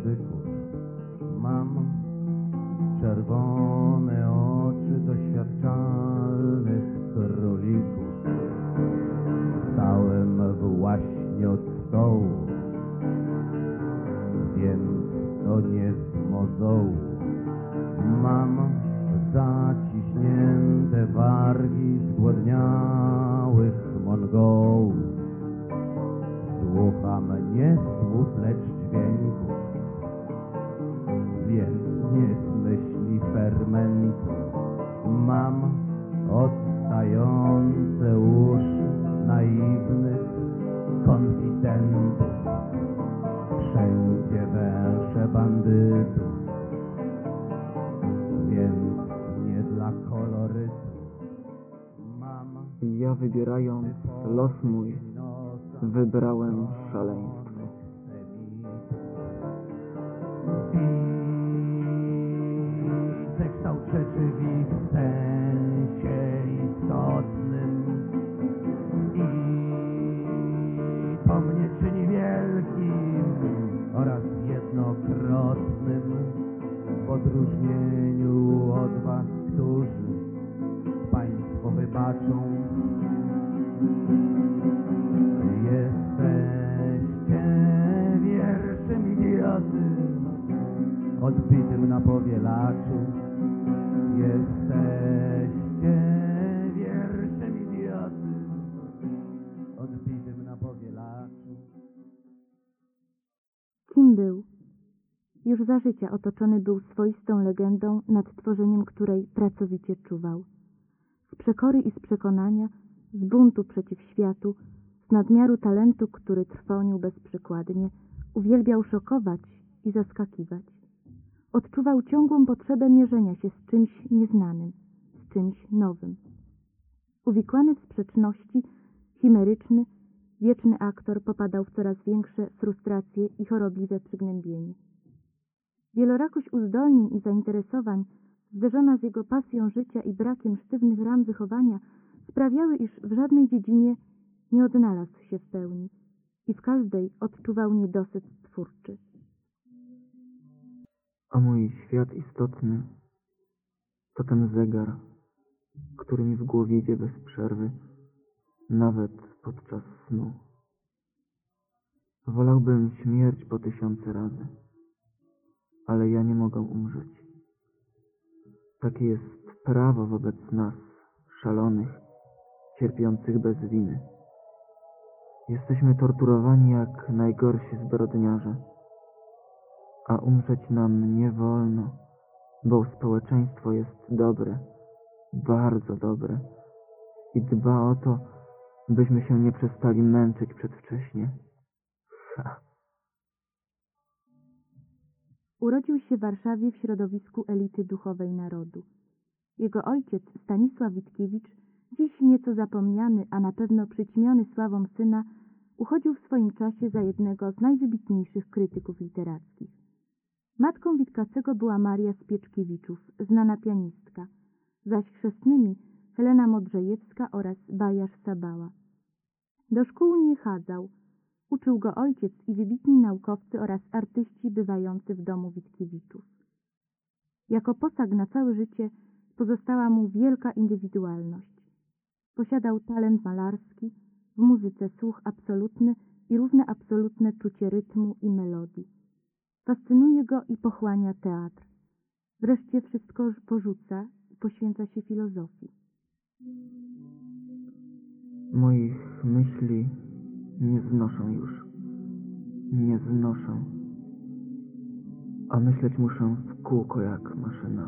języków. Mam czerwone oczy doświadczalnych królików. Stałem właśnie od stołu, więc to nie z mozołu. Mam zaciśnięte wargi zgłodniałych Mongołów. Słucham nie słów, lecz dźwięków, więc nie z myśli fermentu. Mam odstające uszy naiwnych konfidentów. Wszędzie węsze bandytów, więc nie dla kolorytu. Mam Ja wybierając los mój, wybrałem szaleństwo. Widzę kształt rzeczy w sensie istotnym i to mnie czyni wielkim oraz jednokrotnym w odróżnieniu od was, którzy państwo wybaczą. Jesteście wierszem idioty odbitym na powielaczu. Jesteście wierszem idioty odbitym na powielaczu. Kim był? Już za życia otoczony był swoistą legendą, nad tworzeniem której pracowicie czuwał. Z przekory i z przekonania, z buntu przeciw światu, z nadmiaru talentu, który trwonił bezprzykładnie, uwielbiał szokować i zaskakiwać. Odczuwał ciągłą potrzebę mierzenia się z czymś nieznanym, z czymś nowym. Uwikłany w sprzeczności, chimeryczny, wieczny aktor popadał w coraz większe frustracje i chorobliwe przygnębienie. Wielorakość uzdolnień i zainteresowań, zderzona z jego pasją życia i brakiem sztywnych ram wychowania, sprawiały, iż w żadnej dziedzinie nie odnalazł się w pełni i w każdej odczuwał niedosyt twórczy. A mój świat istotny to ten zegar, który mi w głowie idzie bez przerwy, nawet podczas snu. Wolałbym śmierć po 1000 razy, ale ja nie mogę umrzeć. Takie jest prawo wobec nas, szalonych, cierpiących bez winy. Jesteśmy torturowani jak najgorsi zbrodniarze, a umrzeć nam nie wolno, bo społeczeństwo jest dobre, bardzo dobre i dba o to, byśmy się nie przestali męczyć przedwcześnie. Urodził się w Warszawie w środowisku elity duchowej narodu. Jego ojciec, Stanisław Witkiewicz, dziś nieco zapomniany, a na pewno przyćmiony sławą syna, uchodził w swoim czasie za jednego z najwybitniejszych krytyków literackich. Matką Witkacego była Maria Spieczkiewiczów, znana pianistka, zaś chrzestnymi Helena Modrzejewska oraz Bajarz Sabała. Do szkół nie chadzał. Uczył go ojciec i wybitni naukowcy oraz artyści bywający w domu Witkiewiczów. Jako posag na całe życie pozostała mu wielka indywidualność. Posiadał talent malarski, w muzyce słuch absolutny i równe absolutne czucie rytmu i melodii. Fascynuje go i pochłania teatr. Wreszcie wszystko porzuca i poświęca się filozofii. Moich myśli nie znoszę już. Nie znoszę. A myśleć muszę w kółko jak maszyna.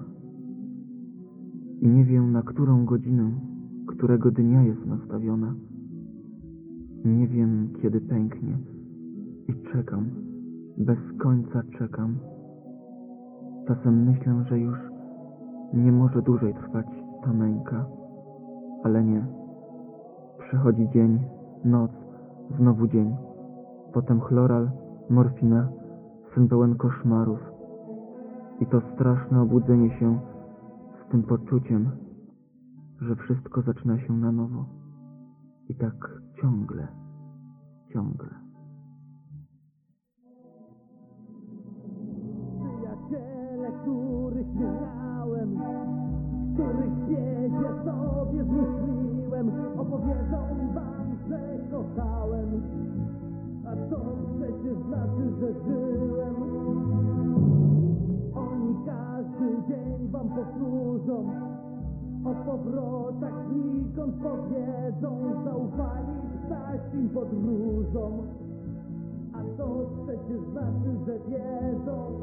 I nie wiem, na którą godzinę, którego dnia jest nastawiona. Nie wiem, kiedy pęknie. I czekam. Bez końca czekam. Czasem myślę, że już nie może dłużej trwać ta męka. Ale nie. Przychodzi dzień, noc, znowu dzień. Potem chloral, morfina, sen pełen koszmarów. I to straszne obudzenie się z tym poczuciem, że wszystko zaczyna się na nowo. I tak ciągle, ciągle. Każą wam, że kochałem, a to przecież znaczy, że żyłem. Oni każdy dzień wam powtórzą, o powrotach znikąd powiedzą. Zaufali takim podróżom, a to przecież znaczy, że wiedzą.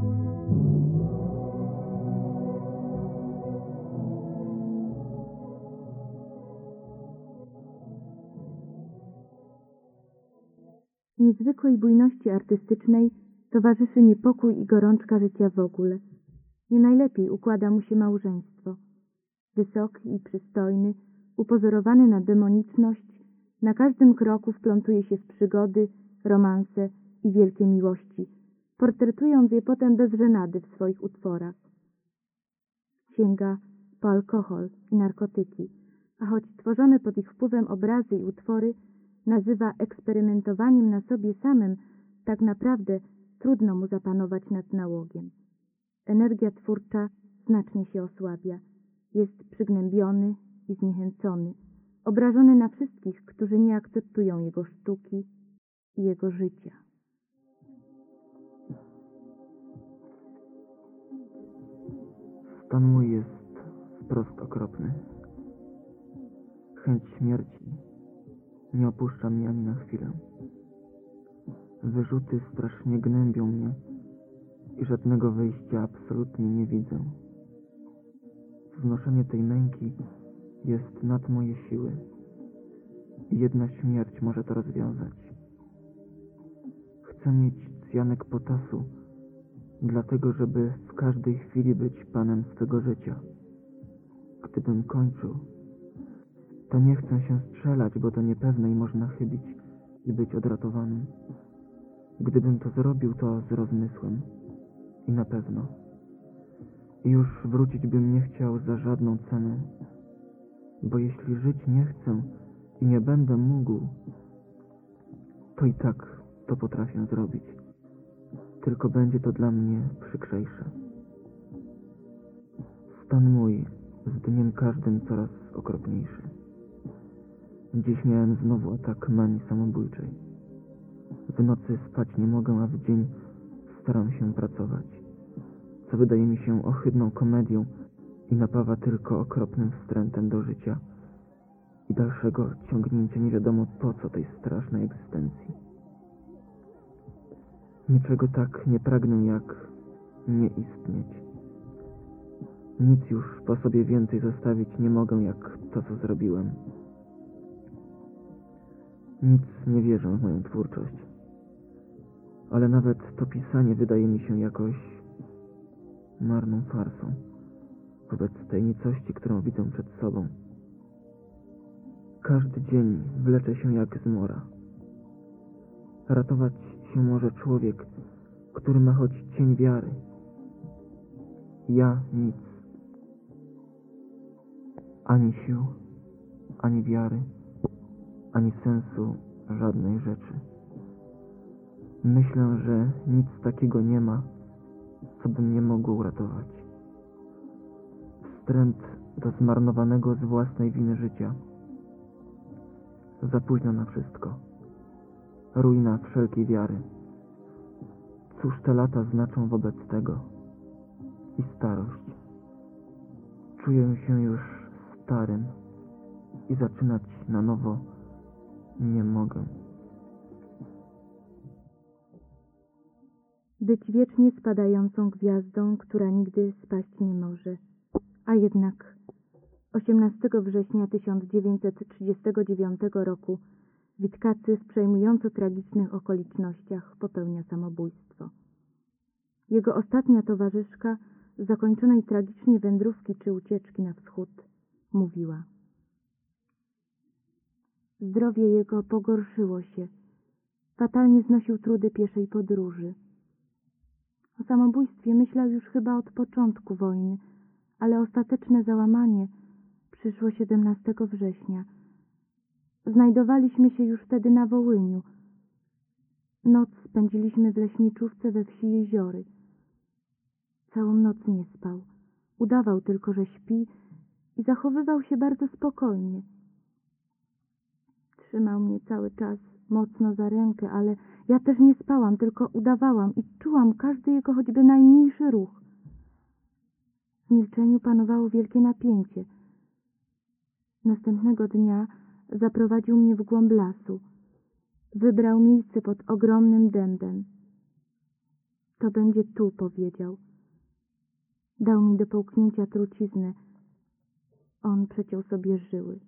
Niezwykłej bujności artystycznej towarzyszy niepokój i gorączka życia w ogóle. Nie najlepiej układa mu się małżeństwo. Wysoki i przystojny, upozorowany na demoniczność, na każdym kroku wplątuje się w przygody, romanse i wielkie miłości, portretując je potem bez żenady w swoich utworach. Sięga po alkohol i narkotyki, a choć tworzone pod ich wpływem obrazy i utwory nazywa eksperymentowaniem na sobie samym, tak naprawdę trudno mu zapanować nad nałogiem. Energia twórcza znacznie się osłabia. Jest przygnębiony i zniechęcony, obrażony na wszystkich, którzy nie akceptują jego sztuki i jego życia. Stan mój jest wprost okropny. Chęć śmierci nie opuszcza mnie ani na chwilę. Wyrzuty strasznie gnębią mnie i żadnego wyjścia absolutnie nie widzę. Znoszenie tej męki jest nad moje siły i jedna śmierć może to rozwiązać. Chcę mieć cjanek potasu, dlatego żeby w każdej chwili być panem swego życia. Gdybym kończył, to nie chcę się strzelać, bo to niepewne i można chybić i być odratowanym. Gdybym to zrobił, to z rozmysłem i na pewno. I już wrócić bym nie chciał za żadną cenę, bo jeśli żyć nie chcę i nie będę mógł, to i tak to potrafię zrobić. Tylko będzie to dla mnie przykrzejsze. Stan mój z dniem każdym coraz okropniejszy. Dziś miałem znowu atak manii samobójczej. W nocy spać nie mogę, a w dzień staram się pracować, co wydaje mi się ohydną komedią i napawa tylko okropnym wstrętem do życia i dalszego ciągnięcia nie wiadomo po co tej strasznej egzystencji. Niczego tak nie pragnę jak nie istnieć. Nic już po sobie więcej zostawić nie mogę jak to, co zrobiłem. Nic nie wierzę w moją twórczość, ale nawet to pisanie wydaje mi się jakoś marną farsą wobec tej nicości, którą widzę przed sobą. Każdy dzień wlecze się jak zmora. Ratować się może człowiek, który ma choć cień wiary. Ja nic. Ani sił, ani wiary, ani sensu żadnej rzeczy. Myślę, że nic takiego nie ma, co by mnie mogło uratować. Wstręt do zmarnowanego z własnej winy życia. Za późno na wszystko. Ruina wszelkiej wiary. Cóż te lata znaczą wobec tego? I starość. Czuję się już starym i zaczynać na nowo nie mogę. Być wiecznie spadającą gwiazdą, która nigdy spaść nie może. A jednak 18 września 1939 roku Witkacy w przejmująco tragicznych okolicznościach popełnia samobójstwo. Jego ostatnia towarzyszka z zakończonej tragicznie wędrówki czy ucieczki na wschód mówiła: zdrowie jego pogorszyło się. Fatalnie znosił trudy pieszej podróży. O samobójstwie myślał już chyba od początku wojny, ale ostateczne załamanie przyszło 17 września. Znajdowaliśmy się już wtedy na Wołyniu. Noc spędziliśmy w leśniczówce we wsi Jeziory. Całą noc nie spał. Udawał tylko, że śpi i zachowywał się bardzo spokojnie. Trzymał mnie cały czas mocno za rękę, ale ja też nie spałam, tylko udawałam i czułam każdy jego choćby najmniejszy ruch. W milczeniu panowało wielkie napięcie. Następnego dnia zaprowadził mnie w głąb lasu. Wybrał miejsce pod ogromnym dębem. To będzie tu, powiedział. Dał mi do połknięcia truciznę. On przeciął sobie żyły.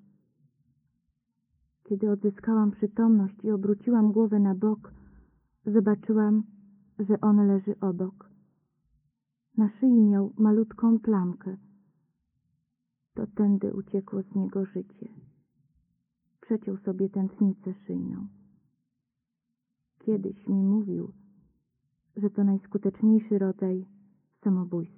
Kiedy odzyskałam przytomność i obróciłam głowę na bok, zobaczyłam, że on leży obok. Na szyi miał malutką plamkę. To tędy uciekło z niego życie. Przeciął sobie tętnicę szyjną. Kiedyś mi mówił, że to najskuteczniejszy rodzaj samobójstwa.